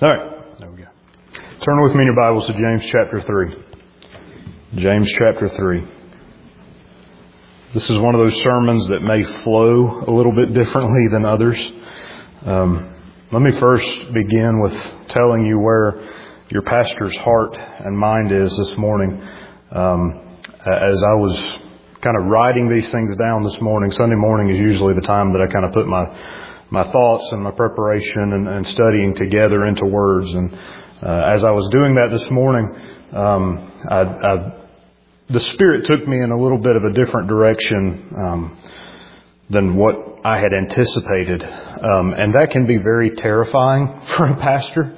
All right, there we go. Turn with me in your Bibles to James chapter 3. James chapter 3. This is one of those sermons that may flow a little bit differently than others. Let me first begin with telling you where your pastor's heart and mind is this morning. As I was kind of writing these things down this morning, Sunday morning is usually the time that I kind of put my thoughts and my preparation and studying together into words. And as I was doing that this morning, the Spirit took me in a little bit of a different direction than what I had anticipated. And that can be very terrifying for a pastor.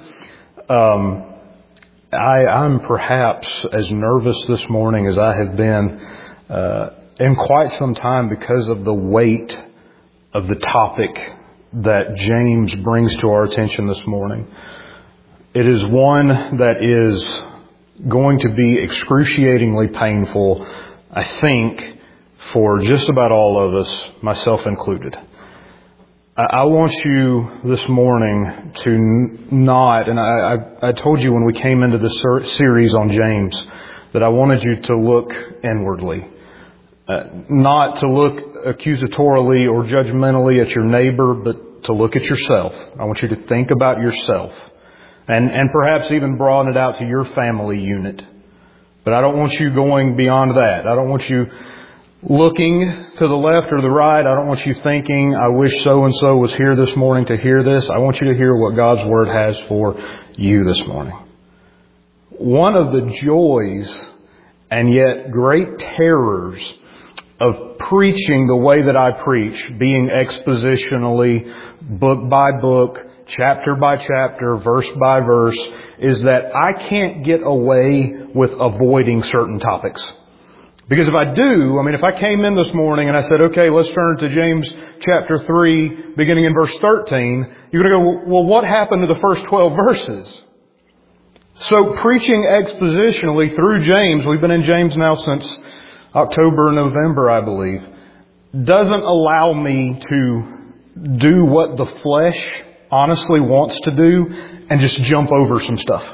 I'm perhaps as nervous this morning as I have been in quite some time because of the weight of the topic that James brings to our attention this morning. It is one that is going to be excruciatingly painful, I think, for just about all of us, myself included. I want you this morning to not, and I told you when we came into this series on James that I wanted you to look inwardly. Not to look accusatorily or judgmentally at your neighbor, but to look at yourself. I want you to think about yourself. And perhaps even broaden it out to your family unit. But I don't want you going beyond that. I don't want you looking to the left or the right. I don't want you thinking, I wish so-and-so was here this morning to hear this. I want you to hear what God's Word has for you this morning. One of the joys and yet great terrors of preaching the way that I preach, being expositionally, book by book, chapter by chapter, verse by verse, is that I can't get away with avoiding certain topics. Because if I do, if I came in this morning and I said, okay, let's turn to James chapter 3, beginning in verse 13, you're going to go, well, what happened to the first 12 verses? So preaching expositionally through James, we've been in James now since October, November, I believe, doesn't allow me to do what the flesh honestly wants to do and just jump over some stuff.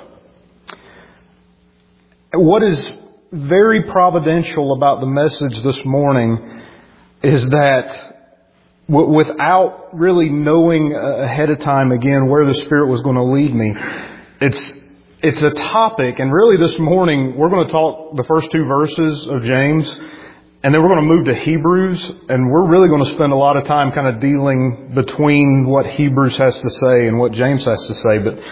What is very providential about the message this morning is that without really knowing ahead of time again where the Spirit was going to lead me, it's a topic, and really this morning we're going to talk the first two verses of James, and then we're going to move to Hebrews, and we're really going to spend a lot of time kind of dealing between what Hebrews has to say and what James has to say. But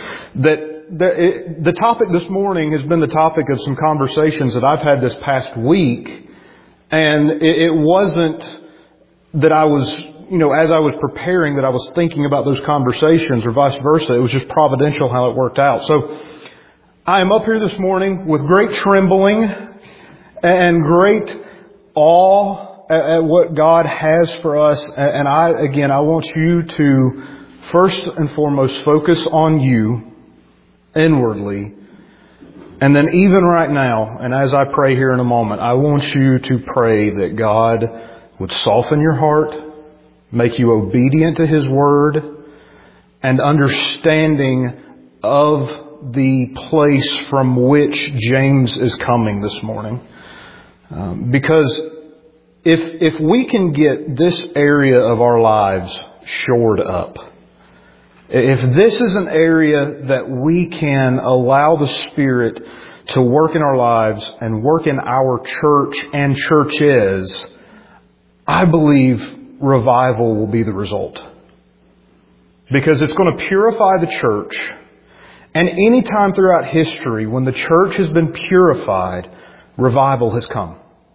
the topic this morning has been the topic of some conversations that I've had this past week, and it wasn't that I was, as I was preparing, that I was thinking about those conversations or vice versa. It was just providential how it worked out. So I am up here this morning with great trembling and great awe at what God has for us. And I want you to first and foremost focus on you inwardly. And then even right now, and as I pray here in a moment, I want you to pray that God would soften your heart, make you obedient to His Word, and understanding of the place from which James is coming this morning. Because if we can get this area of our lives shored up, if this is an area that we can allow the Spirit to work in our lives and work in our church and churches, I believe revival will be the result. Because it's going to purify the church. And any time throughout history when the church has been purified, revival has come.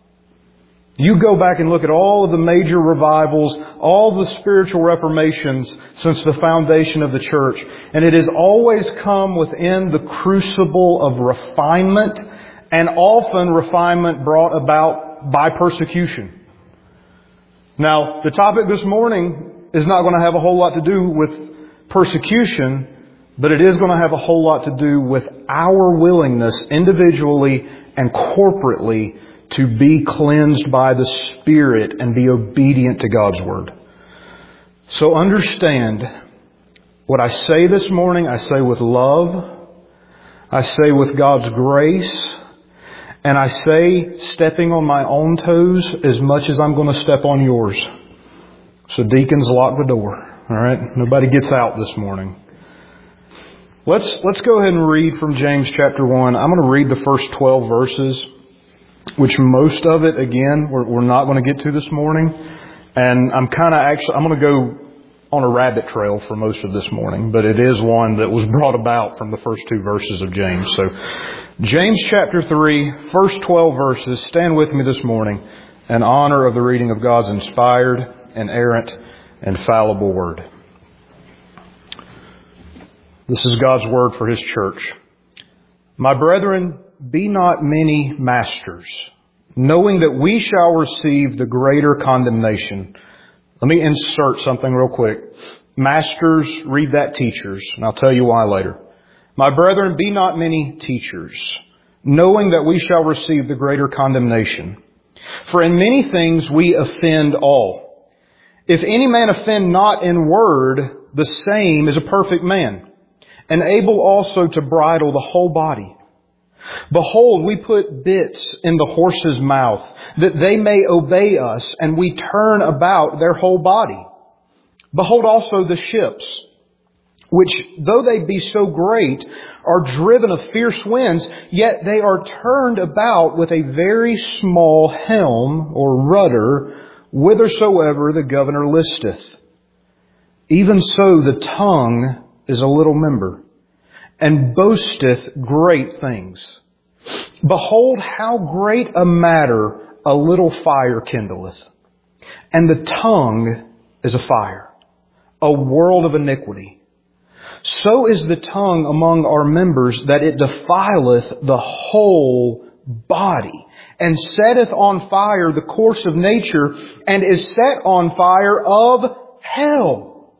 You go back and look at all of the major revivals, all the spiritual reformations since the foundation of the church, and it has always come within the crucible of refinement, and often refinement brought about by persecution. Now, the topic this morning is not going to have a whole lot to do with persecution, but it is going to have a whole lot to do with our willingness individually and corporately to be cleansed by the Spirit and be obedient to God's Word. So understand What I say this morning, I say with love. I say with God's grace. And I say stepping on my own toes as much as I'm going to step on yours. So deacons, lock the door. All right? Nobody gets out this morning. Let's go ahead and read from James chapter 1. I'm going to read the first 12 verses, which most of it, again, we're not going to get to this morning. And I'm going to go on a rabbit trail for most of this morning, but it is one that was brought about from the first 2 verses of James. So, James chapter 3, first 12 verses. Stand with me this morning in honor of the reading of God's inspired, inerrant, infallible Word. This is God's Word for His church. My brethren, be not many masters, knowing that we shall receive the greater condemnation. Let me insert something real quick. Masters, read that teachers, and I'll tell you why later. My brethren, be not many teachers, knowing that we shall receive the greater condemnation. For in many things we offend all. If any man offend not in word, the same is a perfect man, and able also to bridle the whole body. Behold, we put bits in the horse's mouth, that they may obey us, and we turn about their whole body. Behold also the ships, which, though they be so great, are driven of fierce winds, yet they are turned about with a very small helm or rudder, whithersoever the governor listeth. Even so the tongue is a little member, and boasteth great things. Behold, how great a matter a little fire kindleth. And the tongue is a fire, a world of iniquity. So is the tongue among our members, that it defileth the whole body, and setteth on fire the course of nature, and is set on fire of hell.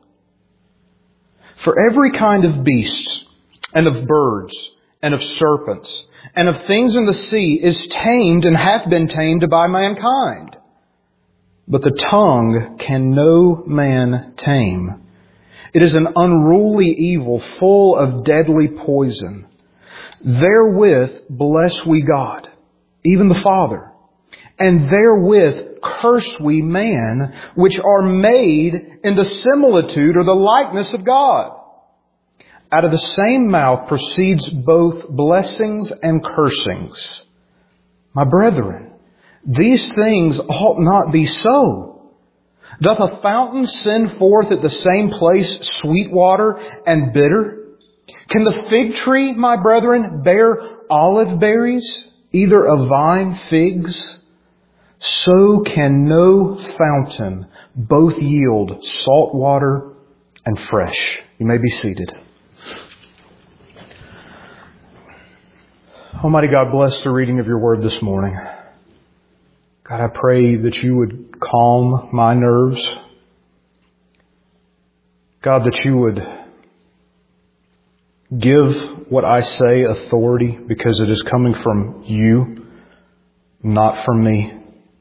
For every kind of beast, and of birds, and of serpents, and of things in the sea is tamed and hath been tamed by mankind. But the tongue can no man tame. It is an unruly evil, full of deadly poison. Therewith bless we God, even the Father, and therewith curse we man, which are made in the similitude or the likeness of God. Out of the same mouth proceeds both blessings and cursings. My brethren, these things ought not be so. Doth a fountain send forth at the same place sweet water and bitter? Can the fig tree, my brethren, bear olive berries, either a vine figs? So can no fountain both yield salt water and fresh. You may be seated. Almighty God, bless the reading of your word this morning. God, I pray that you would calm my nerves. God, that you would give what I say authority, because it is coming from you, not from me.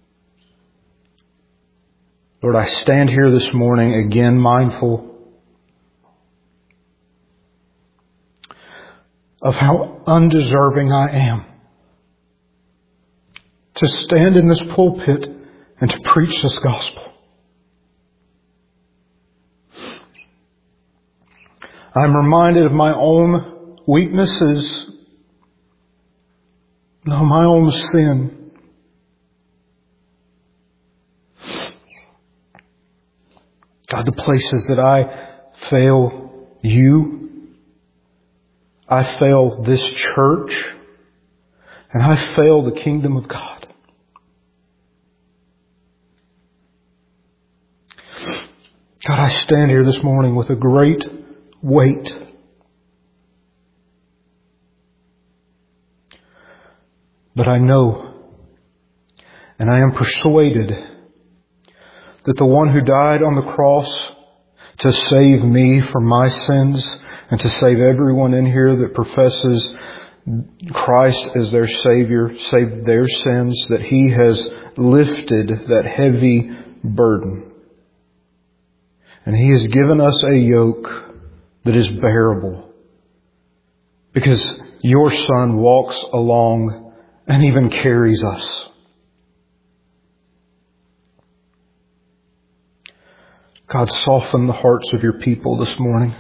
Lord, I stand here this morning again mindful of how undeserving I am to stand in this pulpit and to preach this gospel. I'm reminded of my own weaknesses, no, my own sin. God, the places that I fail you, I fail this church, and I fail the kingdom of God. God, I stand here this morning with a great weight. But I know, and I am persuaded, that the one who died on the cross to save me from my sins and to save everyone in here that professes Christ as their Savior, saved their sins, that He has lifted that heavy burden. And He has given us a yoke that is bearable. Because your Son walks along and even carries us. God, soften the hearts of your people this morning.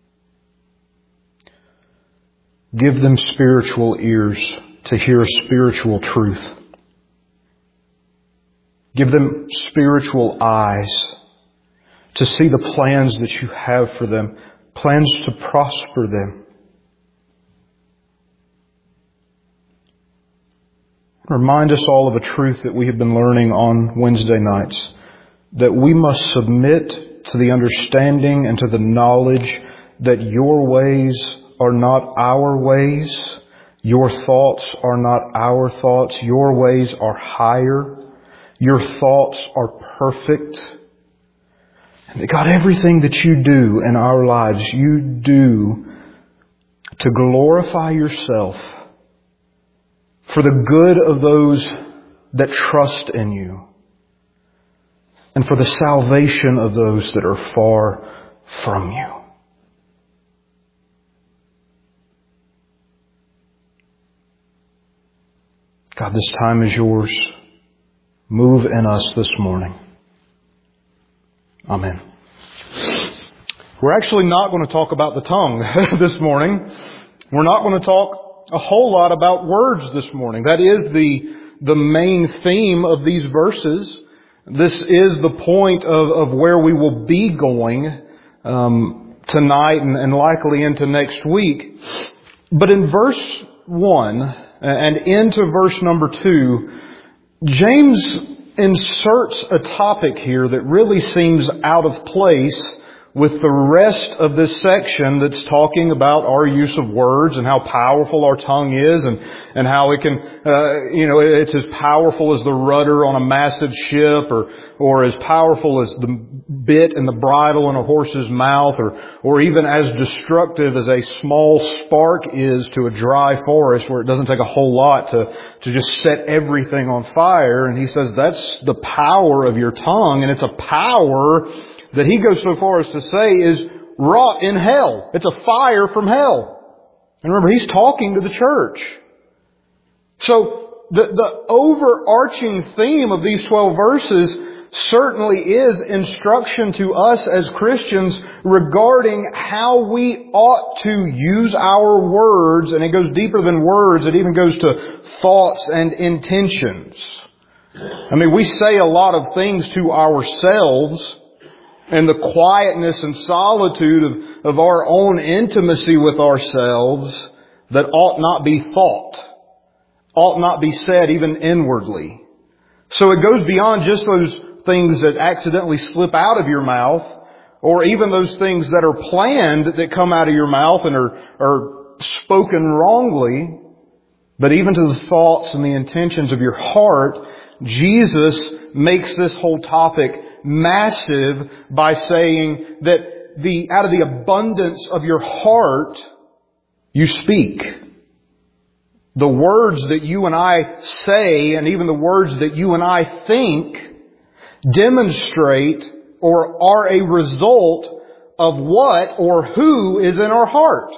Give them spiritual ears to hear spiritual truth. Give them spiritual eyes to see the plans that you have for them, plans to prosper them. Remind us all of a truth that we have been learning on Wednesday nights, that we must submit to the understanding and to the knowledge that your ways are not our ways, your thoughts are not our thoughts, your ways are higher, your thoughts are perfect. And that God, everything that you do in our lives, you do to glorify yourself for the good of those that trust in you and for the salvation of those that are far from you. God, this time is yours. Move in us this morning. Amen. We're actually not going to talk about the tongue this morning. We're not going to talk a whole lot about words this morning. That is the main theme of these verses. This is the point of where we will be going tonight and likely into next week. But in verse 1 and into verse number 2, James inserts a topic here that really seems out of place with the rest of this section that's talking about our use of words and how powerful our tongue is and how it can, it's as powerful as the rudder on a massive ship or as powerful as the bit and the bridle in a horse's mouth or even as destructive as a small spark is to a dry forest where it doesn't take a whole lot to just set everything on fire. And he says that's the power of your tongue, and it's a power that he goes so far as to say is wrought in hell. It's a fire from hell. And remember, he's talking to the church. So the overarching theme of these 12 verses certainly is instruction to us as Christians regarding how we ought to use our words. And it goes deeper than words. It even goes to thoughts and intentions. I mean, we say a lot of things to ourselves, and the quietness and solitude of our own intimacy with ourselves that ought not be thought, ought not be said even inwardly. So it goes beyond just those things that accidentally slip out of your mouth, or even those things that are planned that come out of your mouth and are spoken wrongly, but even to the thoughts and the intentions of your heart. Jesus makes this whole topic massive by saying that out of the abundance of your heart, you speak. The words that you and I say, and even the words that you and I think, demonstrate or are a result of what or who is in our heart.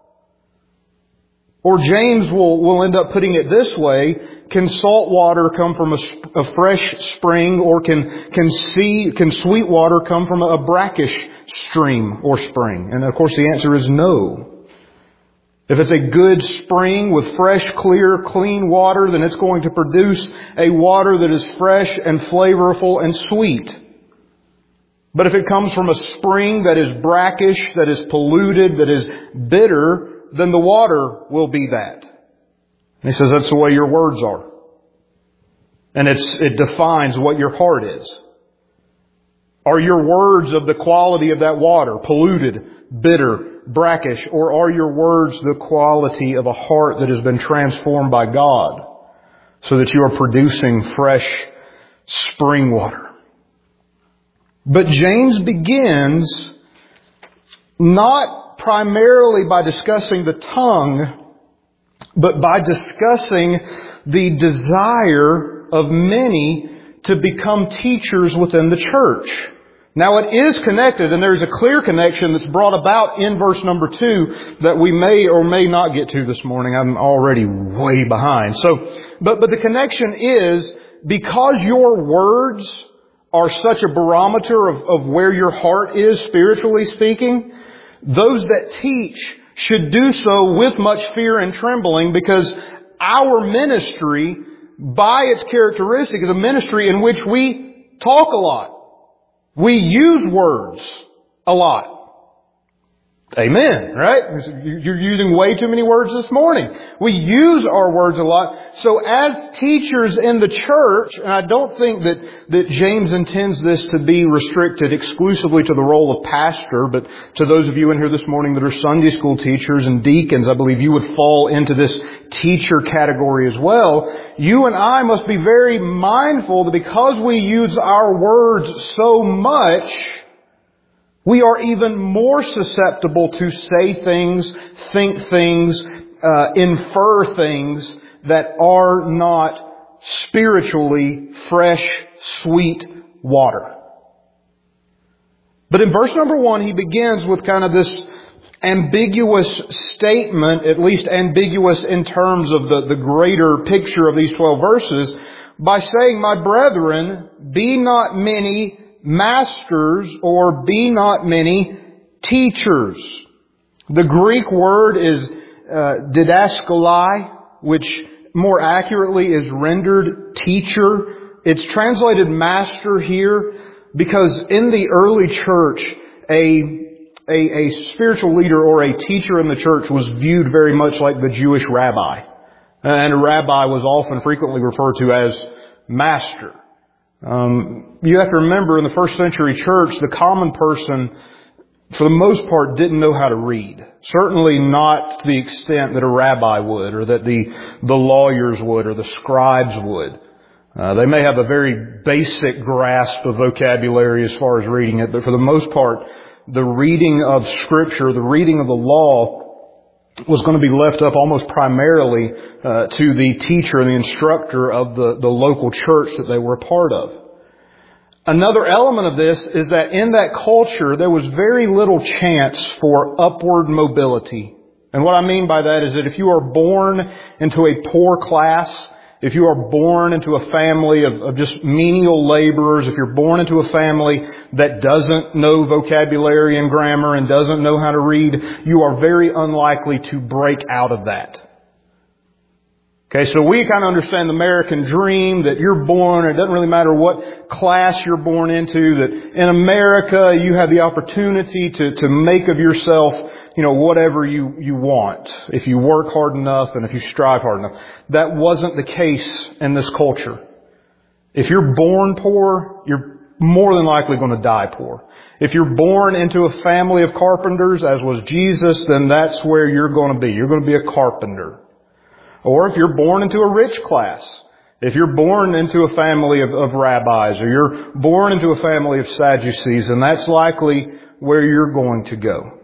Or James will end up putting it this way: can salt water come from a fresh spring, or can sweet water come from a brackish stream or spring? And of course the answer is no. If it's a good spring with fresh, clear, clean water, then it's going to produce a water that is fresh and flavorful and sweet. But if it comes from a spring that is brackish, that is polluted, that is bitter, then the water will be that. And he says that's the way your words are. And it defines what your heart is. Are your words of the quality of that water, polluted, bitter, brackish, or are your words the quality of a heart that has been transformed by God so that you are producing fresh spring water? But James begins not primarily by discussing the tongue, but by discussing the desire of many to become teachers within the church. Now it is connected, and there's a clear connection that's brought about in verse number 2 that we may or may not get to this morning. I'm already way behind. But the connection is, because your words are such a barometer of where your heart is spiritually speaking, those that teach should do so with much fear and trembling, because our ministry, by its characteristic, is a ministry in which we talk a lot. We use words a lot. Amen, right? You're using way too many words this morning. We use our words a lot. So as teachers in the church, and I don't think that James intends this to be restricted exclusively to the role of pastor, but to those of you in here this morning that are Sunday school teachers and deacons, I believe you would fall into this teacher category as well. You and I must be very mindful that because we use our words so much, we are even more susceptible to say things, think things, infer things that are not spiritually fresh, sweet water. But in verse number 1, he begins with kind of this ambiguous statement, at least ambiguous in terms of the greater picture of these 12 verses, by saying, "My brethren, be not many masters," or "be not many teachers." The Greek word is didaskalai, which more accurately is rendered teacher. It's translated master here because in the early church, a spiritual leader or a teacher in the church was viewed very much like the Jewish rabbi. And a rabbi was often frequently referred to as master. You have to remember, in the first century church, the common person, for the most part, didn't know how to read. Certainly not to the extent that a rabbi would, or that the lawyers would, or the scribes would. They may have a very basic grasp of vocabulary as far as reading it, but for the most part, the reading of Scripture, the reading of the law, was going to be left up almost primarily to the teacher and the instructor of the local church that they were a part of. Another element of this is that in that culture there was very little chance for upward mobility. And what I mean by that is that if you are born into a poor class, if you are born into a family of just menial laborers, if you're born into a family that doesn't know vocabulary and grammar and doesn't know how to read, you are very unlikely to break out of that. Okay, so we kind of understand the American dream that you're born, it doesn't really matter what class you're born into, that in America you have the opportunity to make of yourself, whatever you want, if you work hard enough and if you strive hard enough. That wasn't the case in this culture. If you're born poor, you're more than likely going to die poor. If you're born into a family of carpenters, as was Jesus, then that's where you're going to be. You're going to be a carpenter. Or if you're born into a rich class, if you're born into a family of rabbis, or you're born into a family of Sadducees, then that's likely where you're going to go.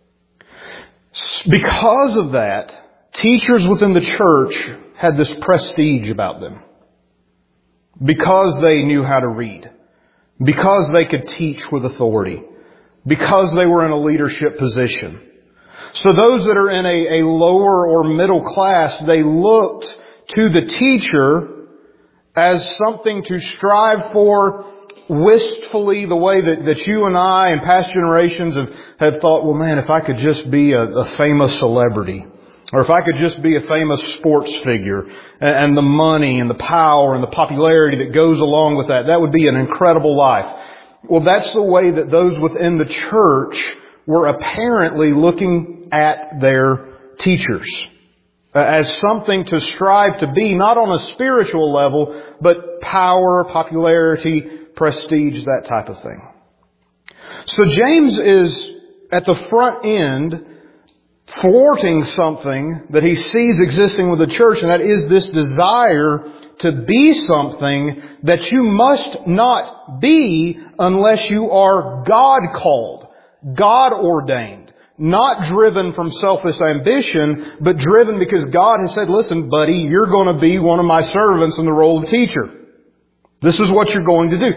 Because of that, teachers within the church had this prestige about them. Because they knew how to read. Because they could teach with authority. Because they were in a leadership position. So those that are in a lower or middle class, they looked to the teacher as something to strive for wistfully, the way that you and I and past generations have thought, well man, if I could just be a famous celebrity, or if I could just be a famous sports figure, and the money and the power and the popularity that goes along with that would be an incredible life. Well, that's the way that those within the church were apparently looking at their teachers as something to strive to be, not on a spiritual level, but power, popularity, prestige, that type of thing. So James is at the front end thwarting something that he sees existing with the church, and that is this desire to be something that you must not be unless you are God-called, God-ordained, not driven from selfish ambition, but driven because God has said, listen, buddy, you're going to be one of my servants in the role of teacher. This is what you're going to do.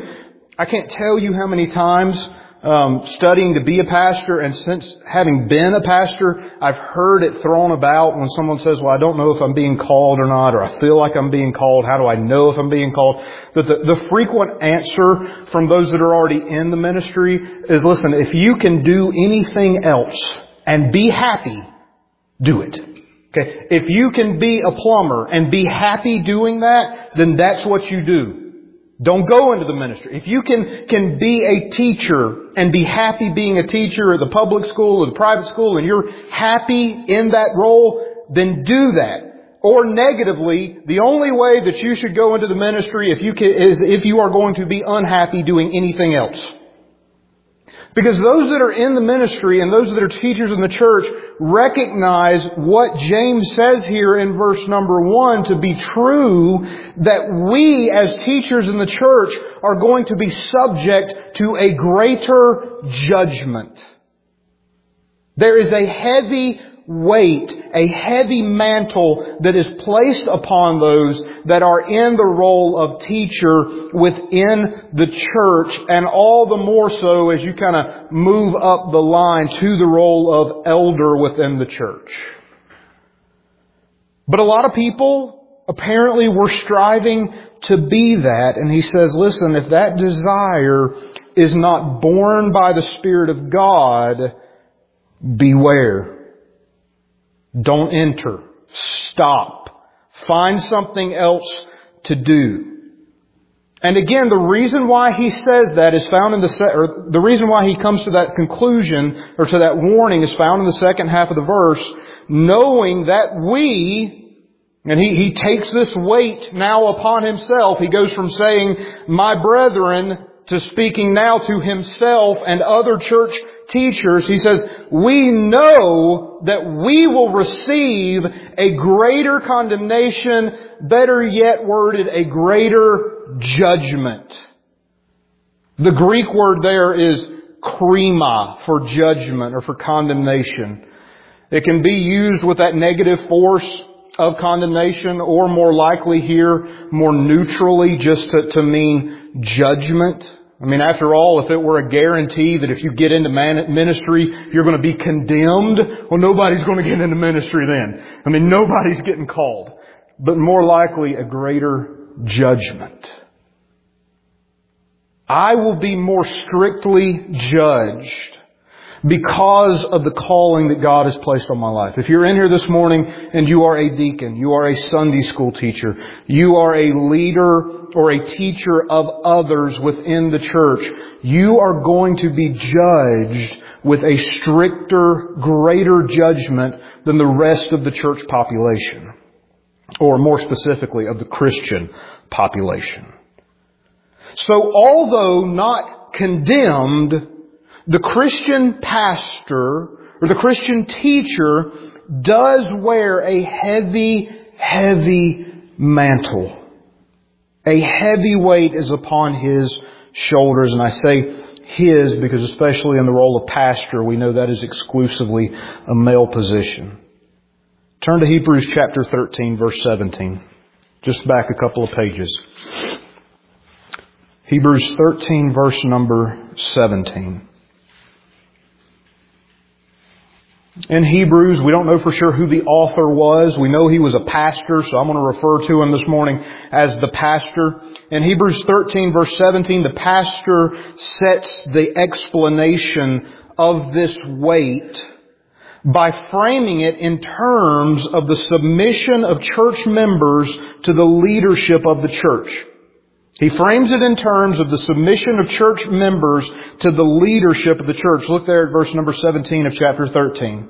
I can't tell you how many times studying to be a pastor, and since having been a pastor, I've heard it thrown about when someone says, well, I don't know if I'm being called or not, or I feel like I'm being called. How do I know if I'm being called? But the frequent answer from those that are already in the ministry is, listen, if you can do anything else and be happy, do it. Okay. If you can be a plumber and be happy doing that, then that's what you do. Don't go into the ministry. If you can be a teacher and be happy being a teacher at the public school or the private school, and you're happy in that role, then do that. Or negatively, the only way that you should go into the ministry is if you are going to be unhappy doing anything else. Because those that are in the ministry and those that are teachers in the church recognize what James says here in verse number 1 to be true, that we as teachers in the church are going to be subject to a greater judgment. There is a heavy weight, a heavy mantle that is placed upon those that are in the role of teacher within the church, and all the more so as you kind of move up the line to the role of elder within the church. But a lot of people apparently were striving to be that, and he says, listen, if that desire is not born by the Spirit of God, beware. Don't enter. Stop. Find something else to do. And again, the reason why he says that is found in the reason why he comes to that conclusion or to that warning is found in the second half of the verse, knowing that and he takes this weight now upon himself. He goes from saying, my brethren, to speaking now to himself and other church teachers. He says, we know that we will receive a greater condemnation, better yet worded, a greater judgment. The Greek word there is krima, for judgment or for condemnation. It can be used with that negative force of condemnation, or more likely here, more neutrally, just to mean judgment. I mean, after all, if it were a guarantee that if you get into ministry, you're going to be condemned, well, nobody's going to get into ministry then. I mean, nobody's getting called. But more likely, a greater judgment. I will be more strictly judged because of the calling that God has placed on my life. If you're in here this morning and you are a deacon, you are a Sunday school teacher, you are a leader or a teacher of others within the church, you are going to be judged with a stricter, greater judgment than the rest of the church population, or more specifically of the Christian population. So although not condemned, the Christian pastor or the Christian teacher does wear a heavy, heavy mantle. A heavy weight is upon his shoulders. And I say his because especially in the role of pastor, we know that is exclusively a male position. Turn to Hebrews chapter 13, verse 17. Just back a couple of pages. Hebrews 13, verse number 17. In Hebrews, we don't know for sure who the author was. We know he was a pastor, so I'm going to refer to him this morning as the pastor. In Hebrews 13, verse 17, the pastor sets the explanation of this weight by framing it in terms of the submission of church members to the leadership of the church. He frames it in terms of the submission of church members to the leadership of the church. Look there at verse number 17 of chapter 13.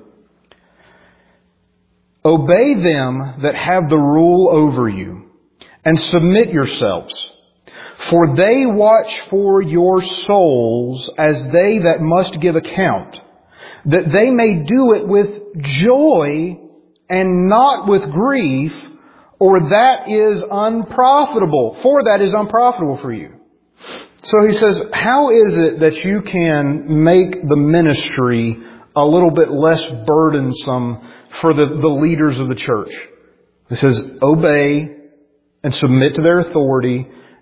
Obey them that have the rule over you, and submit yourselves. For they watch for your souls as they that must give account, that they may do it with joy and not with grief, or that is unprofitable. For that is unprofitable for you. So he says, how is it that you can make the ministry a little bit less burdensome for the leaders of the church? He says, obey and submit to their authority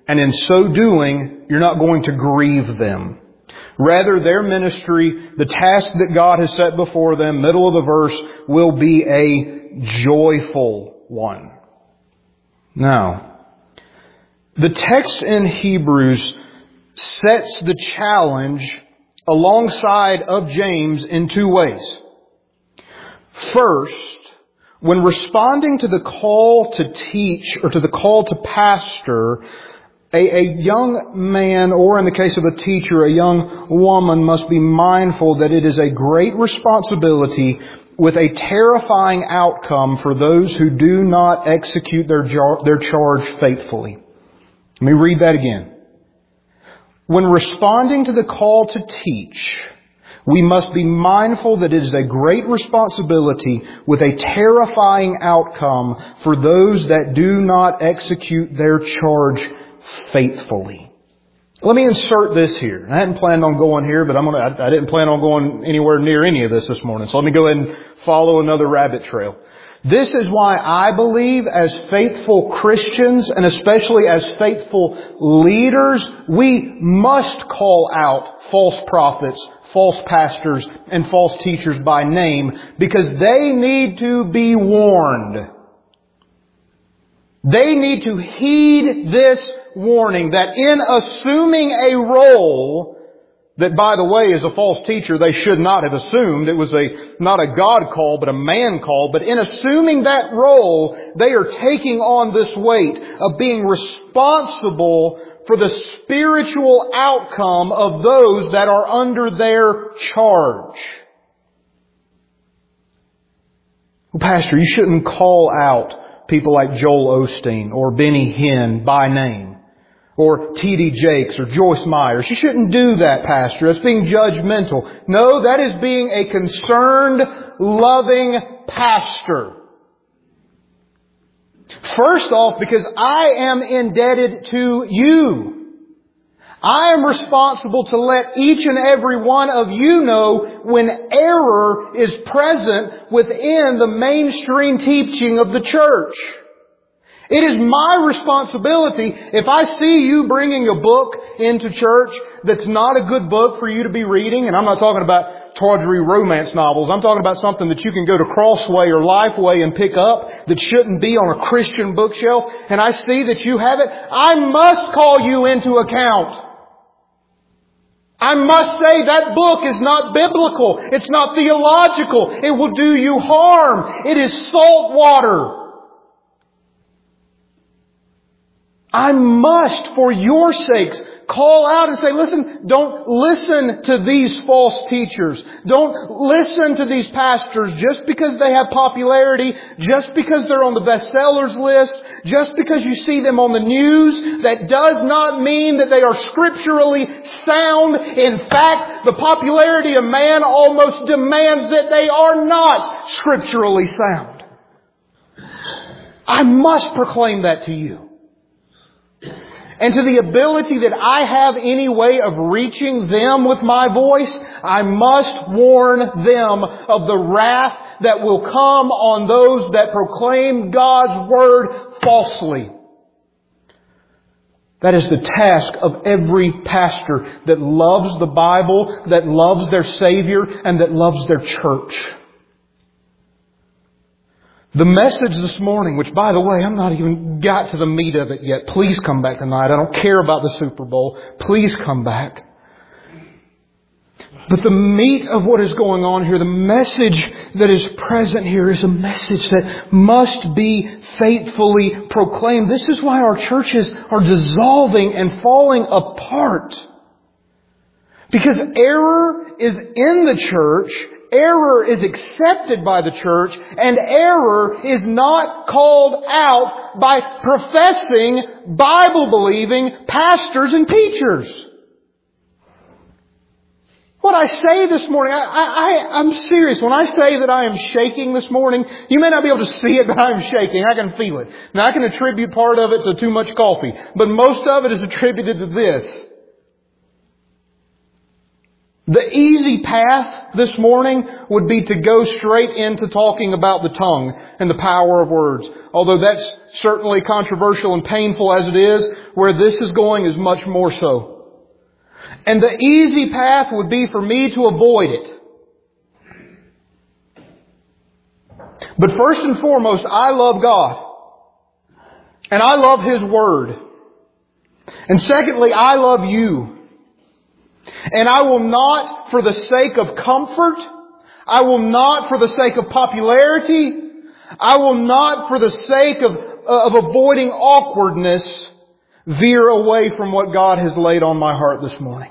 And in so doing, you're not going to grieve them. Rather, their ministry, the task that God has set before them, middle of the verse, will be a joyful one. Now, the text in Hebrews sets the challenge alongside of James in two ways. First, when responding to the call to teach or to the call to pastor, a young man, or in the case of a teacher, a young woman, must be mindful that it is a great responsibility with a terrifying outcome for those who do not execute their charge faithfully. Let me read that again. When responding to the call to teach, we must be mindful that it is a great responsibility with a terrifying outcome for those that do not execute their charge faithfully. Let me insert this here. I hadn't planned on going here, but I didn't plan on going anywhere near any of this morning. So let me go ahead and follow another rabbit trail. This is why I believe as faithful Christians, and especially as faithful leaders, we must call out false prophets, false pastors, and false teachers by name, because they need to be warned. They need to heed this warning that in assuming a role that, by the way, as a false teacher, they should not have assumed. It was not a God call, but a man call. But in assuming that role, they are taking on this weight of being responsible for the spiritual outcome of those that are under their charge. Well, Pastor, you shouldn't call out people like Joel Osteen or Benny Hinn by name, or T.D. Jakes or Joyce Myers. You shouldn't do that, Pastor. That's being judgmental. No, that is being a concerned, loving pastor. First off, because I am indebted to you. I am responsible to let each and every one of you know when error is present within the mainstream teaching of the church. It is my responsibility, if I see you bringing a book into church that's not a good book for you to be reading, and I'm not talking about tawdry romance novels, I'm talking about something that you can go to Crossway or Lifeway and pick up that shouldn't be on a Christian bookshelf, and I see that you have it, I must call you into account. I must say that book is not biblical. It's not theological. It will do you harm. It is salt water. I must, for your sakes, call out and say, listen, don't listen to these false teachers. Don't listen to these pastors just because they have popularity, just because they're on the bestsellers list, just because you see them on the news. That does not mean that they are scripturally sound. In fact, the popularity of man almost demands that they are not scripturally sound. I must proclaim that to you. And to the ability that I have any way of reaching them with my voice, I must warn them of the wrath that will come on those that proclaim God's Word falsely. That is the task of every pastor that loves the Bible, that loves their Savior, and that loves their church. The message this morning, which by the way, I'm not even got to the meat of it yet. Please come back tonight. I don't care about the Super Bowl. Please come back. But the meat of what is going on here, the message that is present here is a message that must be faithfully proclaimed. This is why our churches are dissolving and falling apart. Because error is in the church, error is accepted by the church, and error is not called out by professing, Bible-believing pastors and teachers. What I say this morning, I'm serious. When I say that I am shaking this morning, you may not be able to see it, but I am shaking. I can feel it. Now I can attribute part of it to too much coffee, but most of it is attributed to this. The easy path this morning would be to go straight into talking about the tongue and the power of words. Although that's certainly controversial and painful as it is, where this is going is much more so. And the easy path would be for me to avoid it. But first and foremost, I love God. And I love His Word. And secondly, I love you. And I will not, for the sake of comfort, I will not, for the sake of popularity, I will not, for the sake of avoiding awkwardness, veer away from what God has laid on my heart this morning.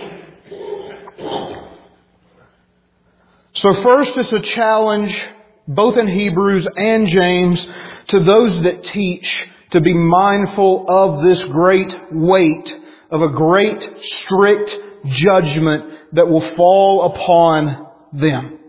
So first is a challenge, both in Hebrews and James, to those that teach to be mindful of this great weight of a great, strict judgment that will fall upon them.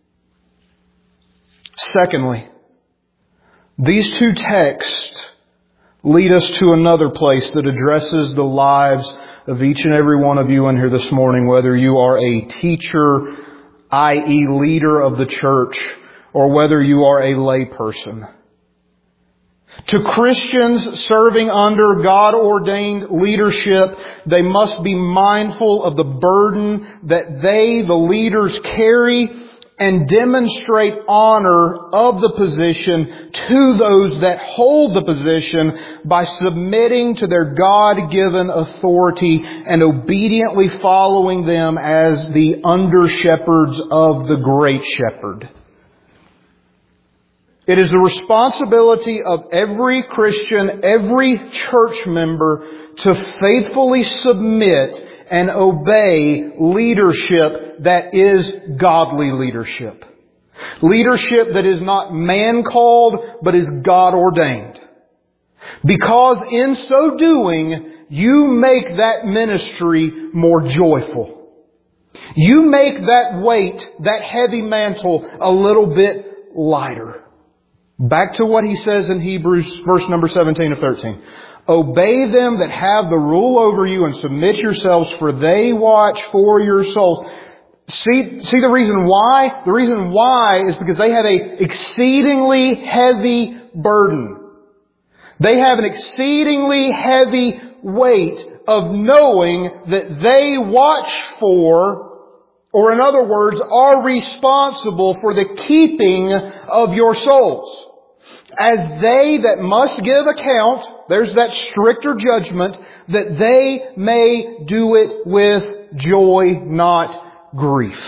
Secondly, these two texts lead us to another place that addresses the lives of each and every one of you in here this morning, whether you are a teacher, i.e. leader of the church, or whether you are a lay person. To Christians serving under God-ordained leadership, they must be mindful of the burden that they, the leaders, carry and demonstrate honor of the position to those that hold the position by submitting to their God-given authority and obediently following them as the under-shepherds of the great shepherd. It is the responsibility of every Christian, every church member to faithfully submit and obey leadership that is godly leadership. Leadership that is not man-called, but is God-ordained. Because in so doing, you make that ministry more joyful. You make that weight, that heavy mantle, a little bit lighter. Back to what he says in Hebrews, verse number 17 of 13. Obey them that have the rule over you and submit yourselves, for they watch for your souls. See the reason why? The reason why is because they have an exceedingly heavy burden. They have an exceedingly heavy weight of knowing that they watch for, or in other words, are responsible for the keeping of your souls. As they that must give account, there's that stricter judgment, that they may do it with joy, not grief.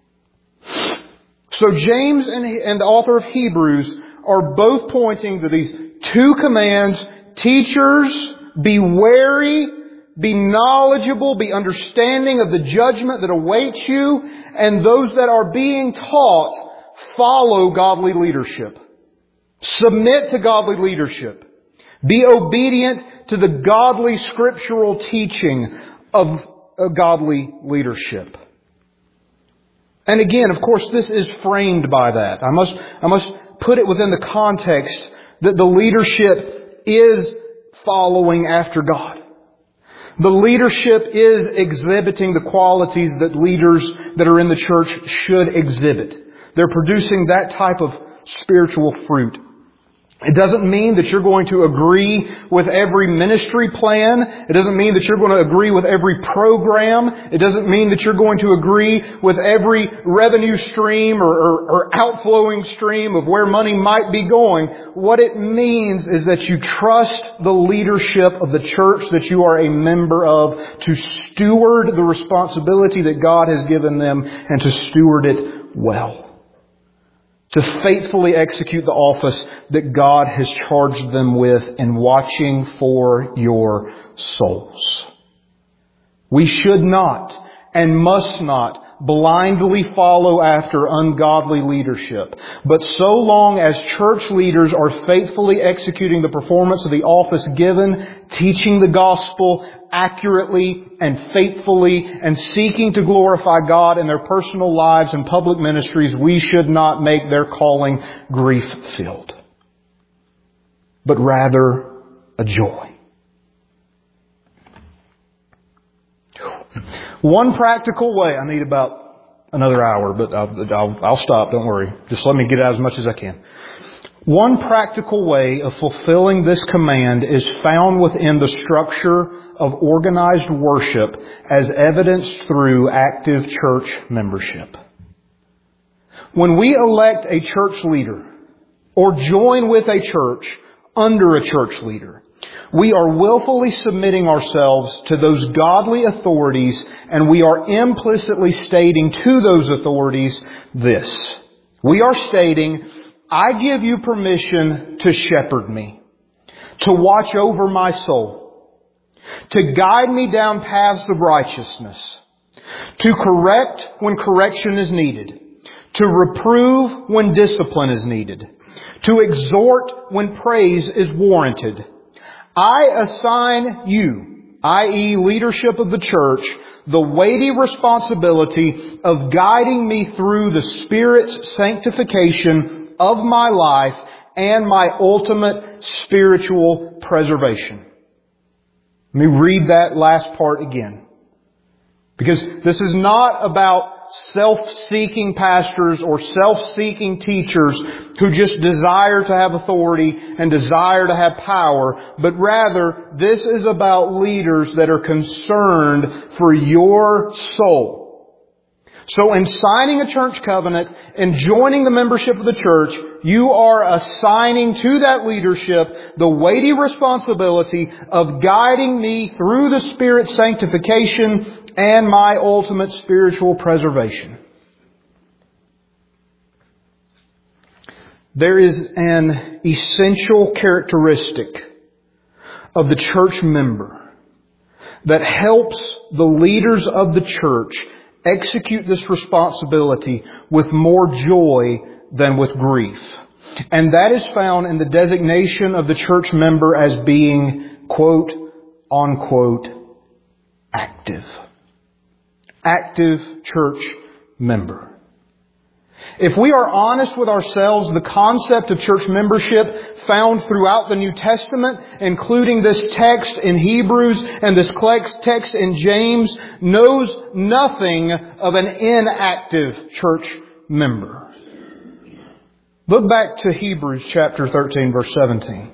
So James and the author of Hebrews are both pointing to these two commands. Teachers, be wary, be knowledgeable, be understanding of the judgment that awaits you, and those that are being taught, follow godly leadership. Submit to godly leadership. Be obedient to the godly scriptural teaching of godly leadership. And again, of course, this is framed by that. I must put it within the context that the leadership is following after God. The leadership is exhibiting the qualities that leaders that are in the church should exhibit. They're producing that type of spiritual fruit. It doesn't mean that you're going to agree with every ministry plan. It doesn't mean that you're going to agree with every program. It doesn't mean that you're going to agree with every revenue stream or outflowing stream of where money might be going. What it means is that you trust the leadership of the church that you are a member of to steward the responsibility that God has given them and to steward it well. To faithfully execute the office that God has charged them with in watching for your souls. We should not and must not blindly follow after ungodly leadership. But so long as church leaders are faithfully executing the performance of the office given, teaching the gospel accurately and faithfully, and seeking to glorify God in their personal lives and public ministries, we should not make their calling grief-filled, but rather a joy. One practical way, I need about another hour, but I'll stop, don't worry. Just let me get out as much as I can. One practical way of fulfilling this command is found within the structure of organized worship as evidenced through active church membership. When we elect a church leader or join with a church under a church leader, we are willfully submitting ourselves to those godly authorities, and we are implicitly stating to those authorities this. We are stating, I give you permission to shepherd me, to watch over my soul, to guide me down paths of righteousness, to correct when correction is needed, to reprove when discipline is needed, to exhort when praise is warranted. I assign you, i.e. leadership of the church, the weighty responsibility of guiding me through the Spirit's sanctification of my life and my ultimate spiritual preservation. Let me read that last part again. Because this is not about self-seeking pastors or self-seeking teachers who just desire to have authority and desire to have power, but rather this is about leaders that are concerned for your soul. So in signing a church covenant and joining the membership of the church, you are assigning to that leadership the weighty responsibility of guiding me through the Spirit's sanctification and my ultimate spiritual preservation. There is an essential characteristic of the church member that helps the leaders of the church execute this responsibility with more joy than with grief. And that is found in the designation of the church member as being, quote, unquote, active. Active church member. If we are honest with ourselves, the concept of church membership found throughout the New Testament, including this text in Hebrews and this text in James, knows nothing of an inactive church member. Look back to Hebrews chapter 13, verse 17.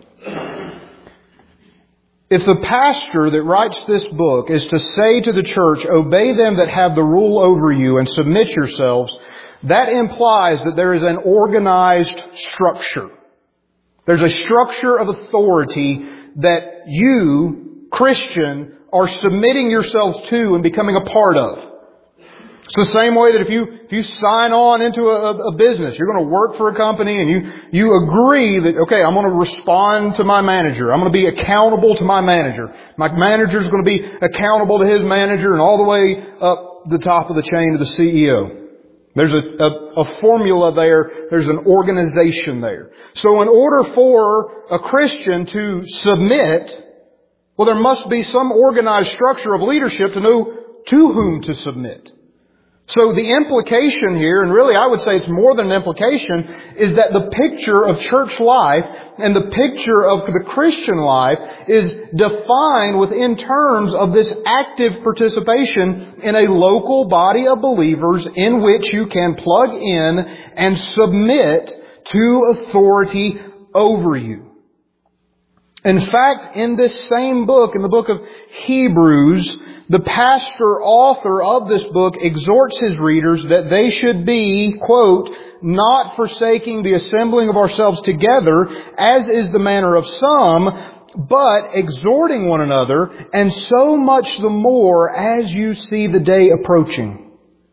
If the pastor that writes this book is to say to the church, obey them that have the rule over you and submit yourselves, that implies that there is an organized structure. There's a structure of authority that you, Christian, are submitting yourselves to and becoming a part of. It's the same way that if you sign on into a business, you're going to work for a company and you agree that, okay, I'm going to respond to my manager. I'm going to be accountable to my manager. My manager is going to be accountable to his manager and all the way up the top of the chain to the CEO. There's a formula there. There's an organization there. So in order for a Christian to submit, well, there must be some organized structure of leadership to know to whom to submit. So the implication here, and really I would say it's more than an implication, is that the picture of church life and the picture of the Christian life is defined within terms of this active participation in a local body of believers in which you can plug in and submit to authority over you. In fact, in this same book, in the book of Hebrews, the pastor author of this book exhorts his readers that they should be, quote, not forsaking the assembling of ourselves together, as is the manner of some, but exhorting one another, and so much the more as you see the day approaching.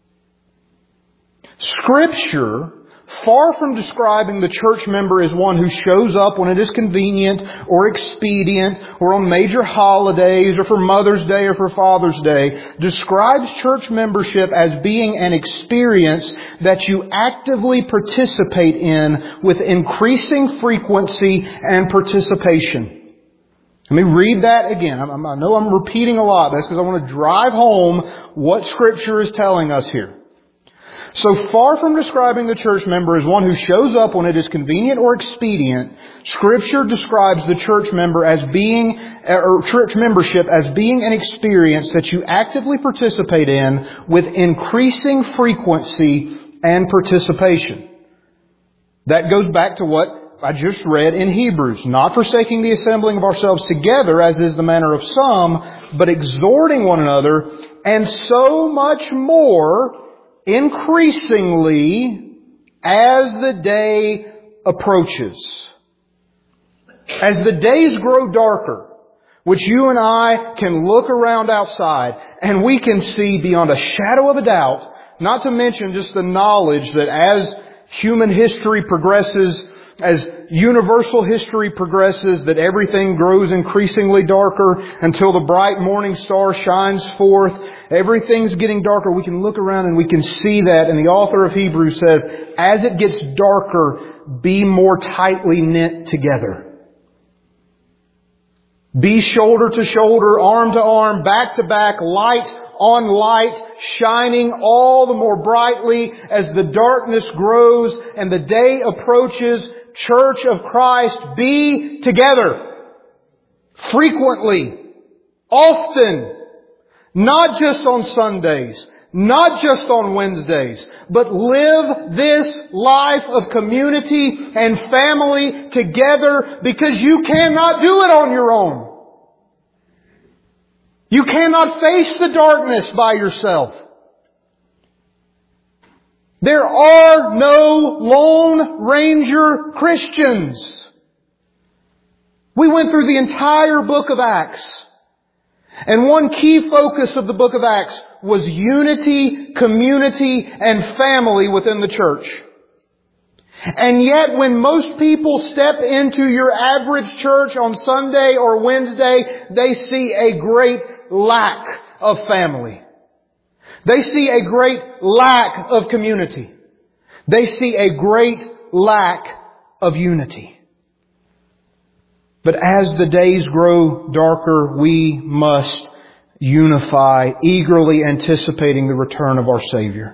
Scripture, far from describing the church member as one who shows up when it is convenient or expedient or on major holidays or for Mother's Day or for Father's Day, describes church membership as being an experience that you actively participate in with increasing frequency and participation. Let me read that again. I know I'm repeating a lot. That's because I want to drive home what Scripture is telling us here. So far from describing the church member as one who shows up when it is convenient or expedient, Scripture describes the church member as being, or church membership as being an experience that you actively participate in with increasing frequency and participation. That goes back to what I just read in Hebrews. Not forsaking the assembling of ourselves together, as is the manner of some, but exhorting one another, and so much more increasingly as the day approaches. As the days grow darker, which you and I can look around outside and we can see beyond a shadow of a doubt, not to mention just the knowledge that as human history progresses, as universal history progresses, that everything grows increasingly darker until the bright morning star shines forth. Everything's getting darker. We can look around and we can see that. And the author of Hebrews says, as it gets darker, be more tightly knit together. Be shoulder to shoulder, arm to arm, back to back, light on light, shining all the more brightly as the darkness grows and the day approaches. Church of Christ, be together. Frequently. Often. Not just on Sundays. Not just on Wednesdays. But live this life of community and family together, because you cannot do it on your own. You cannot face the darkness by yourself. There are no Lone Ranger Christians. We went through the entire book of Acts. And one key focus of the book of Acts was unity, community, and family within the church. And yet when most people step into your average church on Sunday or Wednesday, they see a great lack of family. They see a great lack of community. They see a great lack of unity. But as the days grow darker, we must unify, eagerly anticipating the return of our Savior.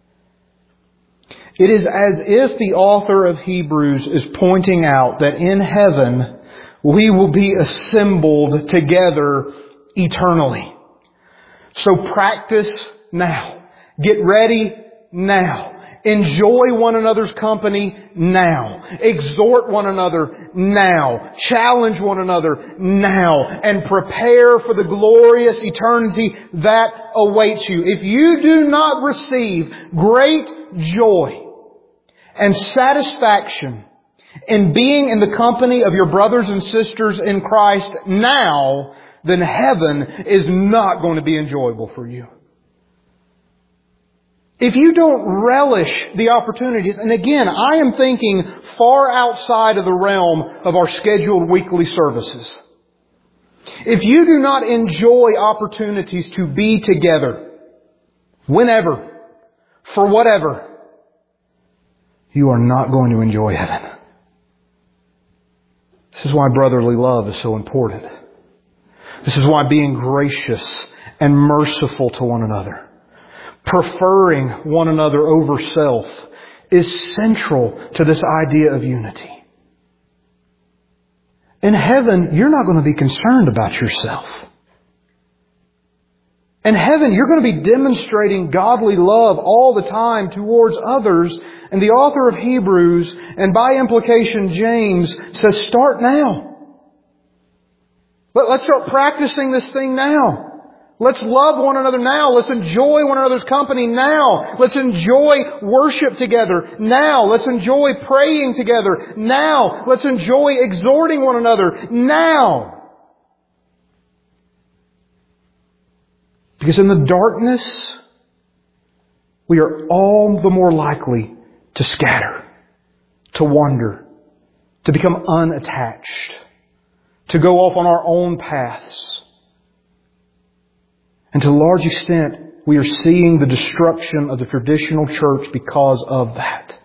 It is as if the author of Hebrews is pointing out that in heaven we will be assembled together eternally. So practice now. Get ready now. Enjoy one another's company now. Exhort one another now. Challenge one another now. And prepare for the glorious eternity that awaits you. If you do not receive great joy and satisfaction in being in the company of your brothers and sisters in Christ now, then heaven is not going to be enjoyable for you. If you don't relish the opportunities, and again, I am thinking far outside of the realm of our scheduled weekly services. If you do not enjoy opportunities to be together, whenever, for whatever, you are not going to enjoy heaven. This is why brotherly love is so important. This is why being gracious and merciful to one another, preferring one another over self, is central to this idea of unity. In heaven, you're not going to be concerned about yourself. In heaven, you're going to be demonstrating godly love all the time towards others. And the author of Hebrews, and by implication James, says start now. Let's start practicing this thing now. Let's love one another now. Let's enjoy one another's company now. Let's enjoy worship together now. Let's enjoy praying together now. Let's enjoy exhorting one another now. Because in the darkness, we are all the more likely to scatter, to wander, to become unattached, to go off on our own paths. And to a large extent, we are seeing the destruction of the traditional church because of that.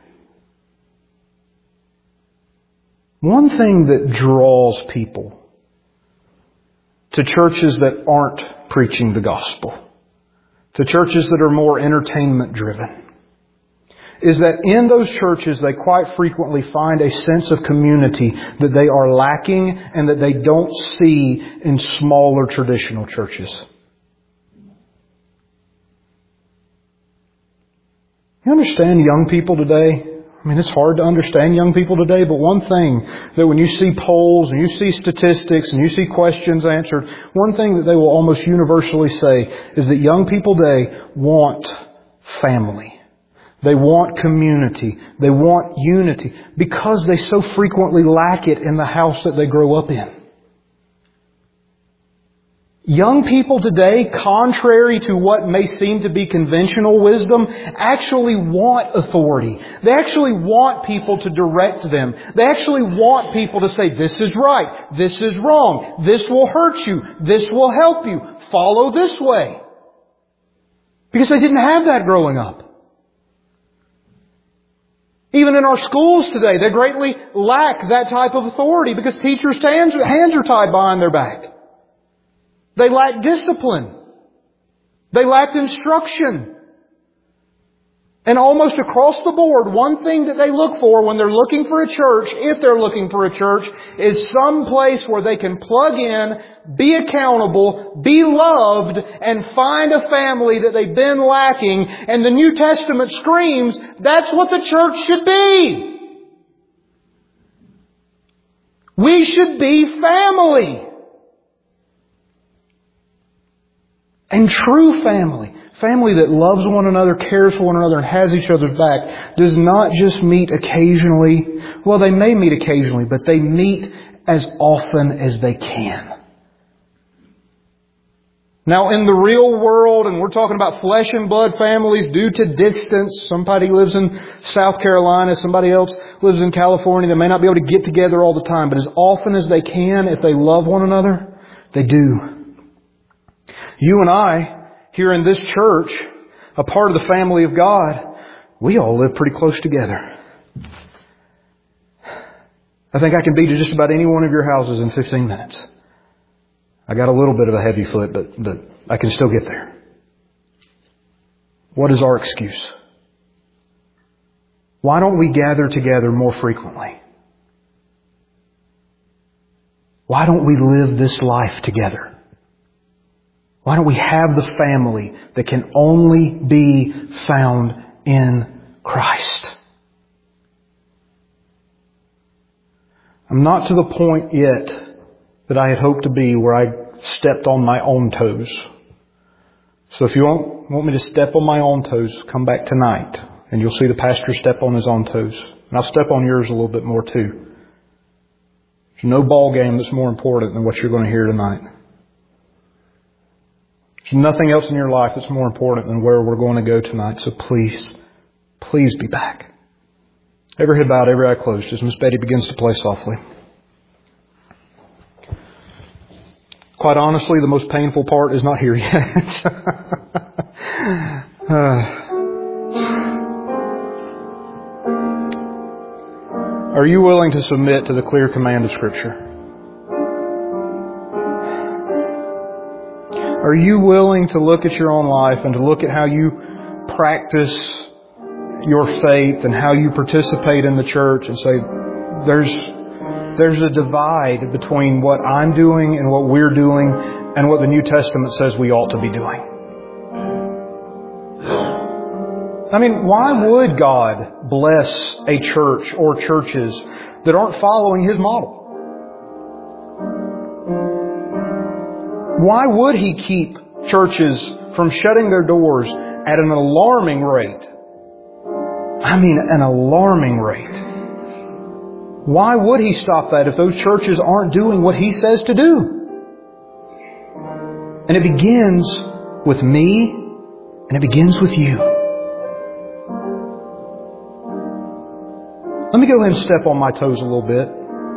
One thing that draws people to churches that aren't preaching the gospel, to churches that are more entertainment driven, is that in those churches they quite frequently find a sense of community that they are lacking and that they don't see in smaller traditional churches. You understand young people today? I mean, it's hard to understand young people today, but one thing that when you see polls and you see statistics and you see questions answered, one thing that they will almost universally say is that young people today want family. They want community. They want unity because they so frequently lack it in the house that they grow up in. Young people today, contrary to what may seem to be conventional wisdom, actually want authority. They actually want people to direct them. They actually want people to say, this is right, this is wrong, this will hurt you, this will help you, follow this way. Because they didn't have that growing up. Even in our schools today, they greatly lack that type of authority because teachers' hands are tied behind their back. They lack discipline. They lack instruction. And almost across the board, one thing that they look for when they're looking for a church, if they're looking for a church, is some place where they can plug in, be accountable, be loved, and find a family that they've been lacking. And the New Testament screams, that's what the church should be. We should be family. And true family, family that loves one another, cares for one another, and has each other's back, does not just meet occasionally. Well, they may meet occasionally, but they meet as often as they can. Now, in the real world, and we're talking about flesh and blood families due to distance. Somebody lives in South Carolina, somebody else lives in California. They may not be able to get together all the time, but as often as they can, if they love one another, they do. You and I, here in this church, a part of the family of God, we all live pretty close together. I think I can be to just about any one of your houses in 15 minutes. I got a little bit of a heavy foot, but I can still get there. What is our excuse? Why don't we gather together more frequently? Why don't we live this life together? Why don't we have the family that can only be found in Christ? I'm not to the point yet that I had hoped to be where I stepped on my own toes. So if you want me to step on my own toes, come back tonight and you'll see the pastor step on his own toes. And I'll step on yours a little bit more too. There's no ball game that's more important than what you're going to hear tonight. There's nothing else in your life that's more important than where we're going to go tonight. So please, please be back. Every head bowed, every eye closed as Miss Betty begins to play softly. Quite honestly, the most painful part is not here yet. Are you willing to submit to the clear command of Scripture? Are you willing to look at your own life and to look at how you practice your faith and how you participate in the church and say, there's a divide between what I'm doing and what we're doing and what the New Testament says we ought to be doing? I mean, why would God bless a church or churches that aren't following His model? Why would He keep churches from shutting their doors at an alarming rate? I mean, an alarming rate. Why would He stop that if those churches aren't doing what He says to do? And it begins with me, and it begins with you. Let me go ahead and step on my toes a little bit.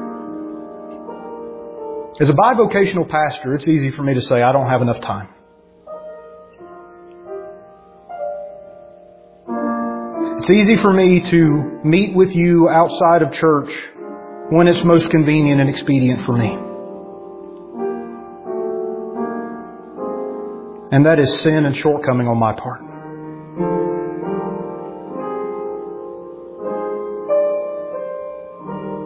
As a bivocational pastor, it's easy for me to say I don't have enough time. It's easy for me to meet with you outside of church when it's most convenient and expedient for me. And that is sin and shortcoming on my part.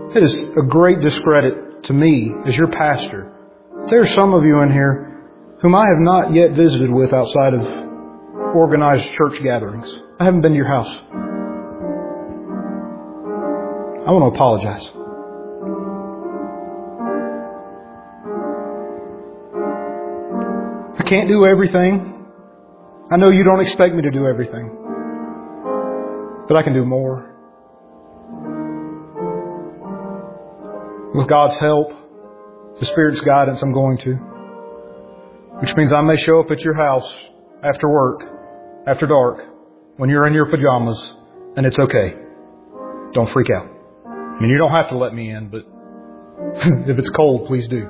It is a great discredit to me as your pastor. There are some of you in here whom I have not yet visited with outside of organized church gatherings. I haven't been to your house. I want to apologize. I can't do everything. I know you don't expect me to do everything. But I can do more. With God's help, the Spirit's guidance, I'm going to. Which means I may show up at your house after work, after dark, when you're in your pajamas, and it's okay. Don't freak out. I mean, you don't have to let me in, but if it's cold, please do.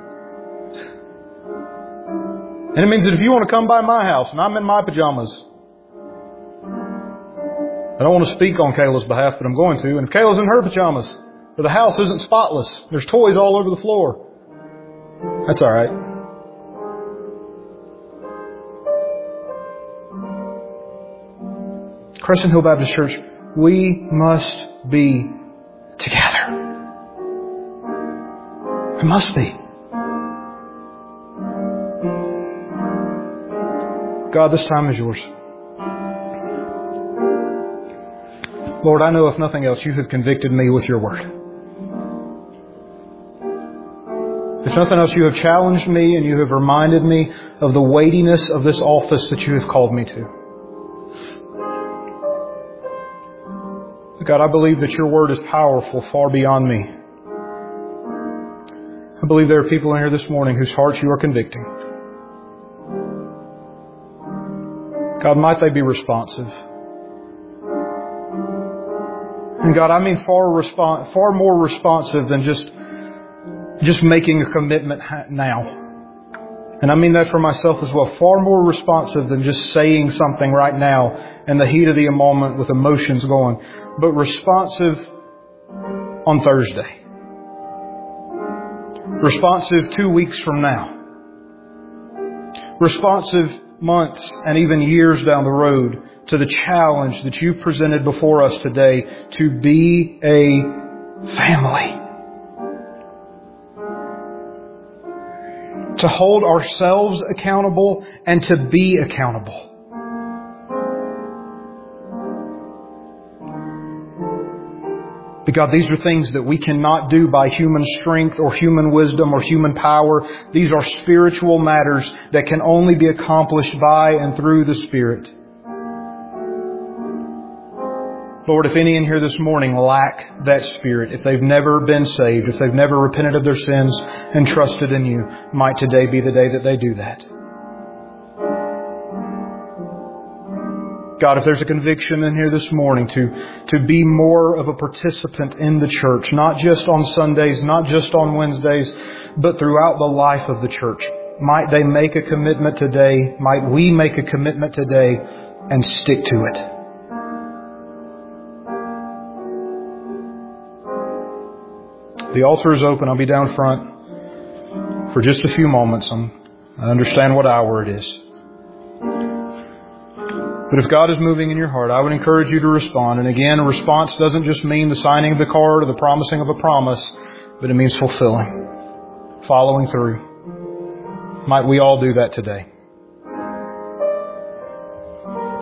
And it means that if you want to come by my house and I'm in my pajamas, I don't want to speak on Kayla's behalf, but I'm going to. And if Kayla's in her pajamas, or the house isn't spotless, there's toys all over the floor, that's all right. Crescent Hill Baptist Church, we must be together. We must be. God, this time is yours. Lord, I know if nothing else, you have convicted me with your word. If nothing else, you have challenged me and you have reminded me of the weightiness of this office that you have called me to. God, I believe that your word is powerful far beyond me. I believe there are people in here this morning whose hearts you are convicting. God, might they be responsive. And God, I mean far more responsive than just making a commitment now. And I mean that for myself as well. Far more responsive than just saying something right now in the heat of the moment with emotions going. But responsive on Thursday. Responsive 2 weeks from now. Responsive months and even years down the road to the challenge that you presented before us today to be a family. To hold ourselves accountable and to be accountable. But God, these are things that we cannot do by human strength or human wisdom or human power. These are spiritual matters that can only be accomplished by and through the Spirit. Lord, if any in here this morning lack that Spirit, if they've never been saved, if they've never repented of their sins and trusted in you, might today be the day that they do that. God, if there's a conviction in here this morning to be more of a participant in the church, not just on Sundays, not just on Wednesdays, but throughout the life of the church, might they make a commitment today, might we make a commitment today and stick to it. The altar is open. I'll be down front for just a few moments. I understand what hour it is. But if God is moving in your heart, I would encourage you to respond. And again, a response doesn't just mean the signing of the card or the promising of a promise, but it means fulfilling, following through. Might we all do that today?